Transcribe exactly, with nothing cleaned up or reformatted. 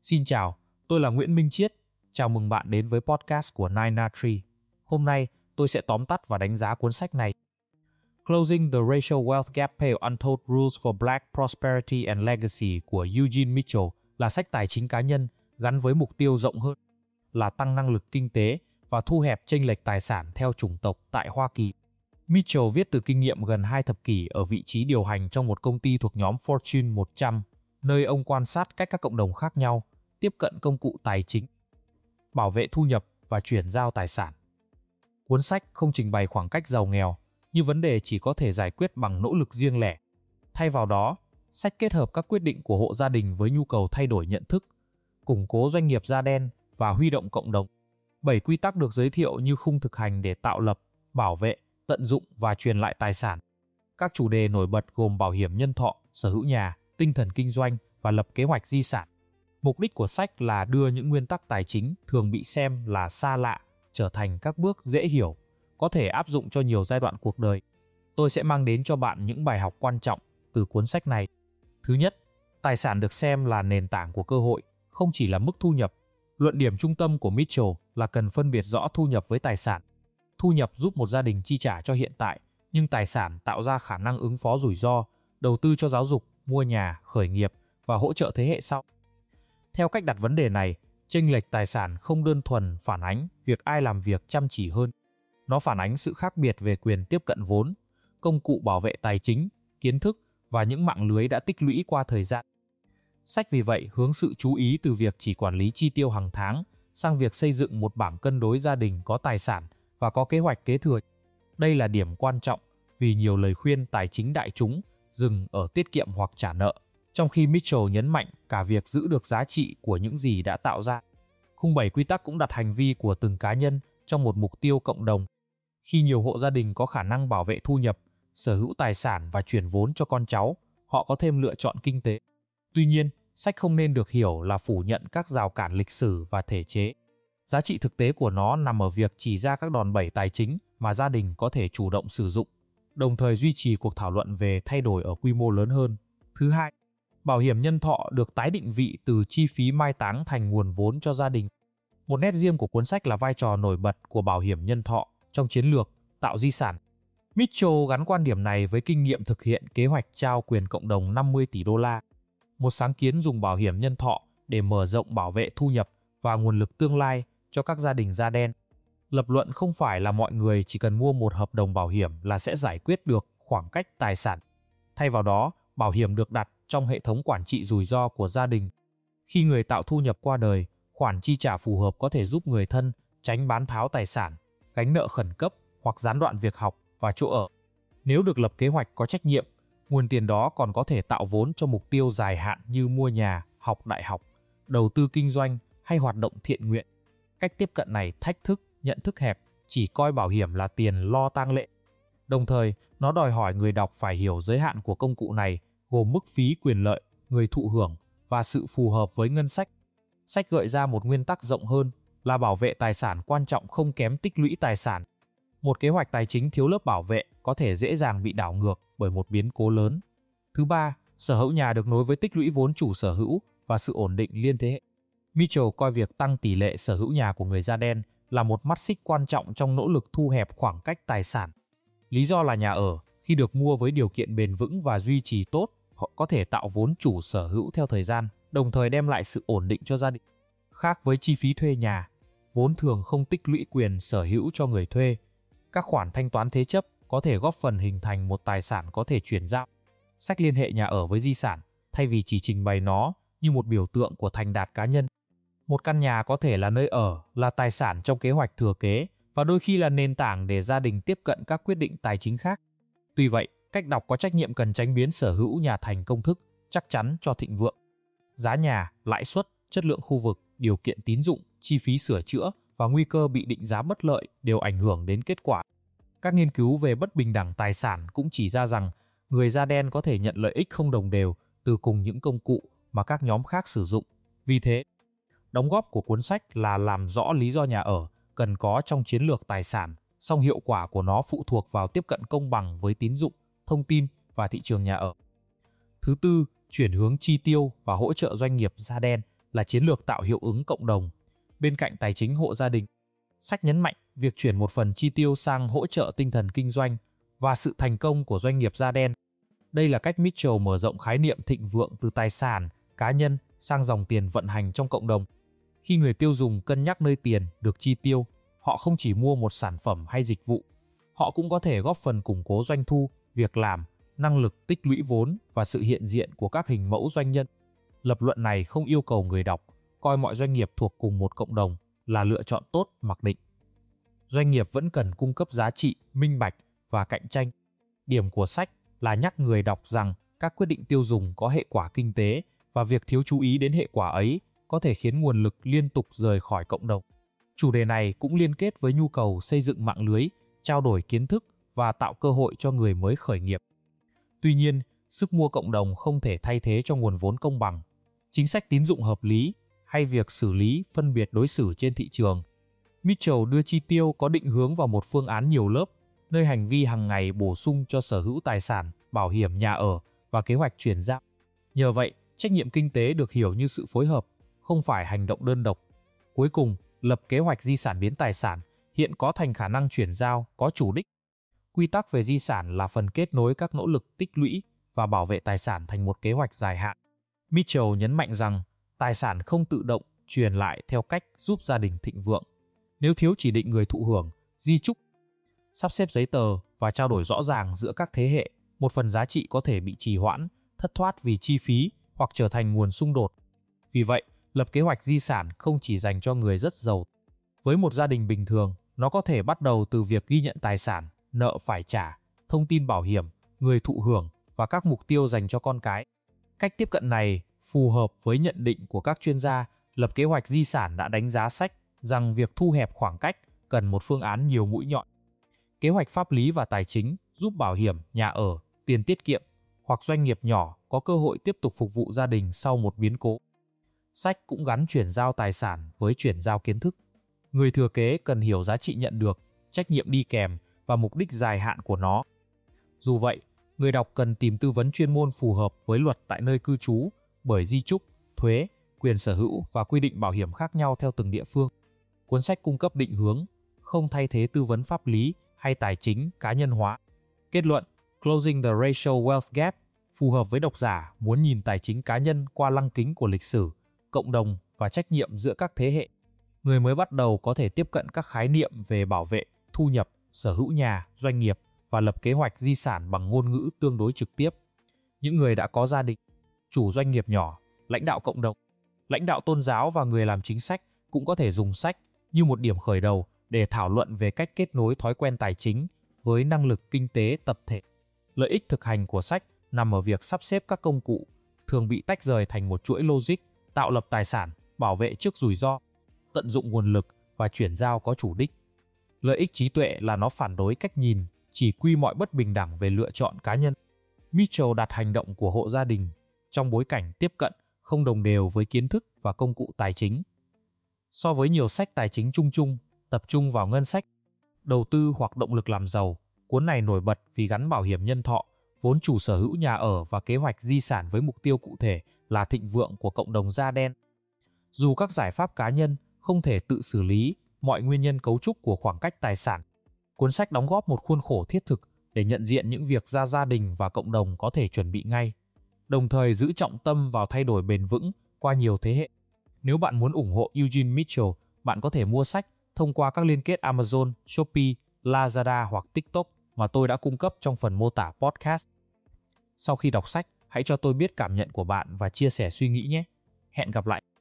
Xin chào, tôi là Nguyễn Minh Chiết. Chào mừng bạn đến với podcast của Nine Na Tree. Hôm nay, tôi sẽ tóm tắt và đánh giá cuốn sách này. Closing the Racial Wealth Gap Pale Untold Rules for Black Prosperity and Legacy của Eugene Mitchell là sách tài chính cá nhân gắn với mục tiêu rộng hơn là tăng năng lực kinh tế và thu hẹp chênh lệch tài sản theo chủng tộc tại Hoa Kỳ. Mitchell viết từ kinh nghiệm gần hai thập kỷ ở vị trí điều hành trong một công ty thuộc nhóm Fortune một trăm, nơi ông quan sát cách các cộng đồng khác nhau tiếp cận công cụ tài chính, bảo vệ thu nhập và chuyển giao tài sản. Cuốn sách không trình bày khoảng cách giàu nghèo như vấn đề chỉ có thể giải quyết bằng nỗ lực riêng lẻ. Thay vào đó, sách kết hợp các quyết định của hộ gia đình với nhu cầu thay đổi nhận thức, củng cố doanh nghiệp da đen và huy động cộng đồng. Bảy quy tắc được giới thiệu như khung thực hành để tạo lập, bảo vệ, tận dụng và truyền lại tài sản. Các chủ đề nổi bật gồm bảo hiểm nhân thọ, sở hữu nhà, tinh thần kinh doanh và lập kế hoạch di sản. Mục đích của sách là đưa những nguyên tắc tài chính thường bị xem là xa lạ trở thành các bước dễ hiểu, có thể áp dụng cho nhiều giai đoạn cuộc đời. Tôi sẽ mang đến cho bạn những bài học quan trọng từ cuốn sách này. Thứ nhất, tài sản được xem là nền tảng của cơ hội, không chỉ là mức thu nhập. Luận điểm trung tâm của Mitchell là cần phân biệt rõ thu nhập với tài sản. Thu nhập giúp một gia đình chi trả cho hiện tại, nhưng tài sản tạo ra khả năng ứng phó rủi ro, đầu tư cho giáo dục, mua nhà, khởi nghiệp và hỗ trợ thế hệ sau. Theo cách đặt vấn đề này, chênh lệch tài sản không đơn thuần phản ánh việc ai làm việc chăm chỉ hơn. Nó phản ánh sự khác biệt về quyền tiếp cận vốn, công cụ bảo vệ tài chính, kiến thức và những mạng lưới đã tích lũy qua thời gian. Sách vì vậy hướng sự chú ý từ việc chỉ quản lý chi tiêu hàng tháng sang việc xây dựng một bảng cân đối gia đình có tài sản và có kế hoạch kế thừa. Đây là điểm quan trọng vì nhiều lời khuyên tài chính đại chúng dừng ở tiết kiệm hoặc trả nợ, trong khi Mitchell nhấn mạnh cả việc giữ được giá trị của những gì đã tạo ra. Khung bảy quy tắc cũng đặt hành vi của từng cá nhân trong một mục tiêu cộng đồng. Khi nhiều hộ gia đình có khả năng bảo vệ thu nhập, sở hữu tài sản và chuyển vốn cho con cháu, họ có thêm lựa chọn kinh tế. Tuy nhiên, sách không nên được hiểu là phủ nhận các rào cản lịch sử và thể chế. Giá trị thực tế của nó nằm ở việc chỉ ra các đòn bẩy tài chính mà gia đình có thể chủ động sử dụng, đồng thời duy trì cuộc thảo luận về thay đổi ở quy mô lớn hơn. Thứ hai, bảo hiểm nhân thọ được tái định vị từ chi phí mai táng thành nguồn vốn cho gia đình. Một nét riêng của cuốn sách là vai trò nổi bật của bảo hiểm nhân thọ trong chiến lược tạo di sản. Mitchell gắn quan điểm này với kinh nghiệm thực hiện kế hoạch trao quyền cộng đồng năm mươi tỷ đô la, một sáng kiến dùng bảo hiểm nhân thọ để mở rộng bảo vệ thu nhập và nguồn lực tương lai cho các gia đình da đen. Lập luận không phải là mọi người chỉ cần mua một hợp đồng bảo hiểm là sẽ giải quyết được khoảng cách tài sản. Thay vào đó, bảo hiểm được đặt trong hệ thống quản trị rủi ro của gia đình. Khi người tạo thu nhập qua đời, khoản chi trả phù hợp có thể giúp người thân tránh bán tháo tài sản, gánh nợ khẩn cấp hoặc gián đoạn việc học và chỗ ở. Nếu được lập kế hoạch có trách nhiệm, nguồn tiền đó còn có thể tạo vốn cho mục tiêu dài hạn như mua nhà, học đại học, đầu tư kinh doanh hay hoạt động thiện nguyện. Cách tiếp cận này thách thức nhận thức hẹp, chỉ coi bảo hiểm là tiền lo tang lễ. Đồng thời, nó đòi hỏi người đọc phải hiểu giới hạn của công cụ này, gồm mức phí quyền lợi, người thụ hưởng và sự phù hợp với ngân sách. Sách gợi ra một nguyên tắc rộng hơn là bảo vệ tài sản quan trọng không kém tích lũy tài sản. Một kế hoạch tài chính thiếu lớp bảo vệ có thể dễ dàng bị đảo ngược bởi một biến cố lớn. Thứ ba, sở hữu nhà được nối với tích lũy vốn chủ sở hữu và sự ổn định liên thế hệ. Mitchell coi việc tăng tỷ lệ sở hữu nhà của người da đen là một mắt xích quan trọng trong nỗ lực thu hẹp khoảng cách tài sản. Lý do là nhà ở, khi được mua với điều kiện bền vững và duy trì tốt, họ có thể tạo vốn chủ sở hữu theo thời gian, đồng thời đem lại sự ổn định cho gia đình. Khác với chi phí thuê nhà, vốn thường không tích lũy quyền sở hữu cho người thuê. Các khoản thanh toán thế chấp có thể góp phần hình thành một tài sản có thể chuyển giao. Sách liên hệ nhà ở với di sản, thay vì chỉ trình bày nó như một biểu tượng của thành đạt cá nhân. Một căn nhà có thể là nơi ở, là tài sản trong kế hoạch thừa kế, và đôi khi là nền tảng để gia đình tiếp cận các quyết định tài chính khác. Tuy vậy, cách đọc có trách nhiệm cần tránh biến sở hữu nhà thành công thức, chắc chắn cho thịnh vượng. Giá nhà, lãi suất, chất lượng khu vực, điều kiện tín dụng, chi phí sửa chữa và nguy cơ bị định giá bất lợi đều ảnh hưởng đến kết quả. Các nghiên cứu về bất bình đẳng tài sản cũng chỉ ra rằng người da đen có thể nhận lợi ích không đồng đều từ cùng những công cụ mà các nhóm khác sử dụng. Vì thế, đóng góp của cuốn sách là làm rõ lý do nhà ở cần có trong chiến lược tài sản, song hiệu quả của nó phụ thuộc vào tiếp cận công bằng với tín dụng, thông tin và thị trường nhà ở. Thứ tư, chuyển hướng chi tiêu và hỗ trợ doanh nghiệp da đen là chiến lược tạo hiệu ứng cộng đồng bên cạnh tài chính hộ gia đình. Sách nhấn mạnh việc chuyển một phần chi tiêu sang hỗ trợ tinh thần kinh doanh và sự thành công của doanh nghiệp da đen. Đây là cách Mitchell mở rộng khái niệm thịnh vượng từ tài sản cá nhân sang dòng tiền vận hành trong cộng đồng. Khi người tiêu dùng cân nhắc nơi tiền được chi tiêu, họ không chỉ mua một sản phẩm hay dịch vụ, họ cũng có thể góp phần củng cố doanh thu, việc làm, năng lực tích lũy vốn và sự hiện diện của các hình mẫu doanh nhân. Lập luận này không yêu cầu người đọc coi mọi doanh nghiệp thuộc cùng một cộng đồng là lựa chọn tốt mặc định. Doanh nghiệp vẫn cần cung cấp giá trị, minh bạch và cạnh tranh. Điểm của sách là nhắc người đọc rằng các quyết định tiêu dùng có hệ quả kinh tế và việc thiếu chú ý đến hệ quả ấy có thể khiến nguồn lực liên tục rời khỏi cộng đồng. Chủ đề này cũng liên kết với nhu cầu xây dựng mạng lưới, trao đổi kiến thức và tạo cơ hội cho người mới khởi nghiệp. Tuy nhiên, sức mua cộng đồng không thể thay thế cho nguồn vốn công bằng, chính sách tín dụng hợp lý hay việc xử lý phân biệt đối xử trên thị trường. Mitchell đưa chi tiêu có định hướng vào một phương án nhiều lớp, nơi hành vi hàng ngày bổ sung cho sở hữu tài sản, bảo hiểm nhà ở và kế hoạch chuyển giao. Nhờ vậy, trách nhiệm kinh tế được hiểu như sự phối hợp, không phải hành động đơn độc. Cuối cùng, lập kế hoạch di sản biến tài sản hiện có thành khả năng chuyển giao có chủ đích. Quy tắc về di sản là phần kết nối các nỗ lực tích lũy và bảo vệ tài sản thành một kế hoạch dài hạn. Mitchell nhấn mạnh rằng tài sản không tự động truyền lại theo cách giúp gia đình thịnh vượng. Nếu thiếu chỉ định người thụ hưởng, di chúc, sắp xếp giấy tờ và trao đổi rõ ràng giữa các thế hệ, một phần giá trị có thể bị trì hoãn, thất thoát vì chi phí hoặc trở thành nguồn xung đột. Vì vậy, lập kế hoạch di sản không chỉ dành cho người rất giàu. Với một gia đình bình thường, nó có thể bắt đầu từ việc ghi nhận tài sản, nợ phải trả, thông tin bảo hiểm, người thụ hưởng và các mục tiêu dành cho con cái. Cách tiếp cận này phù hợp với nhận định của các chuyên gia lập kế hoạch di sản đã đánh giá sách rằng việc thu hẹp khoảng cách cần một phương án nhiều mũi nhọn. Kế hoạch pháp lý và tài chính giúp bảo hiểm, nhà ở, tiền tiết kiệm hoặc doanh nghiệp nhỏ có cơ hội tiếp tục phục vụ gia đình sau một biến cố. Sách cũng gắn chuyển giao tài sản với chuyển giao kiến thức. Người thừa kế cần hiểu giá trị nhận được, trách nhiệm đi kèm và mục đích dài hạn của nó. Dù vậy, người đọc cần tìm tư vấn chuyên môn phù hợp với luật tại nơi cư trú, bởi di chúc, thuế, quyền sở hữu và quy định bảo hiểm khác nhau theo từng địa phương. Cuốn sách cung cấp định hướng, không thay thế tư vấn pháp lý hay tài chính cá nhân hóa. Kết luận, Closing the Racial Wealth Gap phù hợp với độc giả muốn nhìn tài chính cá nhân qua lăng kính của lịch sử, cộng đồng và trách nhiệm giữa các thế hệ. Người mới bắt đầu có thể tiếp cận các khái niệm về bảo vệ, thu nhập, sở hữu nhà, doanh nghiệp và lập kế hoạch di sản bằng ngôn ngữ tương đối trực tiếp. Những người đã có gia đình, chủ doanh nghiệp nhỏ, lãnh đạo cộng đồng, lãnh đạo tôn giáo và người làm chính sách cũng có thể dùng sách như một điểm khởi đầu để thảo luận về cách kết nối thói quen tài chính với năng lực kinh tế tập thể. Lợi ích thực hành của sách nằm ở việc sắp xếp các công cụ, thường bị tách rời thành một chuỗi logic, tạo lập tài sản, bảo vệ trước rủi ro, tận dụng nguồn lực và chuyển giao có chủ đích. Lợi ích trí tuệ là nó phản đối cách nhìn chỉ quy mọi bất bình đẳng về lựa chọn cá nhân. Mitchell đặt hành động của hộ gia đình trong bối cảnh tiếp cận không đồng đều với kiến thức và công cụ tài chính. So với nhiều sách tài chính chung chung, tập trung vào ngân sách, đầu tư hoặc động lực làm giàu, cuốn này nổi bật vì gắn bảo hiểm nhân thọ, vốn chủ sở hữu nhà ở và kế hoạch di sản với mục tiêu cụ thể là thịnh vượng của cộng đồng da đen. Dù các giải pháp cá nhân không thể tự xử lý mọi nguyên nhân cấu trúc của khoảng cách tài sản, cuốn sách đóng góp một khuôn khổ thiết thực để nhận diện những việc ra gia đình và cộng đồng có thể chuẩn bị ngay, đồng thời giữ trọng tâm vào thay đổi bền vững qua nhiều thế hệ. Nếu bạn muốn ủng hộ Eugene Mitchell, bạn có thể mua sách thông qua các liên kết Amazon, Shopee, Lazada hoặc TikTok mà tôi đã cung cấp trong phần mô tả podcast. Sau khi đọc sách, hãy cho tôi biết cảm nhận của bạn và chia sẻ suy nghĩ nhé. Hẹn gặp lại!